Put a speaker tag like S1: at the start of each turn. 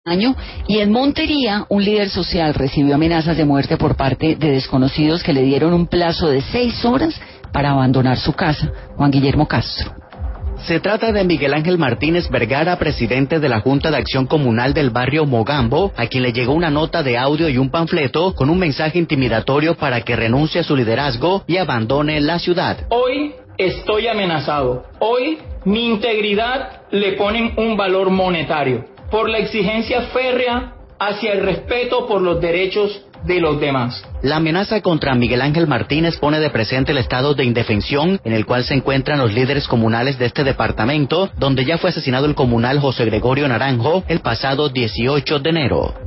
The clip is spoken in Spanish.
S1: año, y en Montería un líder social recibió amenazas de muerte por parte de desconocidos que le dieron un plazo de 6 horas para abandonar su casa. Juan Guillermo Castro.
S2: Se trata de Miguel Ángel Martínez Vergara, presidente de la Junta de Acción Comunal del barrio Mogambo, a quien le llegó una nota de audio y un panfleto con un mensaje intimidatorio para que renuncie a su liderazgo y abandone la ciudad.
S3: Hoy estoy amenazado. Hoy mi integridad le ponen un valor monetario por la exigencia férrea hacia el respeto por los derechos de los demás.
S2: La amenaza contra Miguel Ángel Martínez pone de presente el estado de indefensión en el cual se encuentran los líderes comunales de este departamento, donde ya fue asesinado el comunal José Gregorio Naranjo el pasado 18 de enero.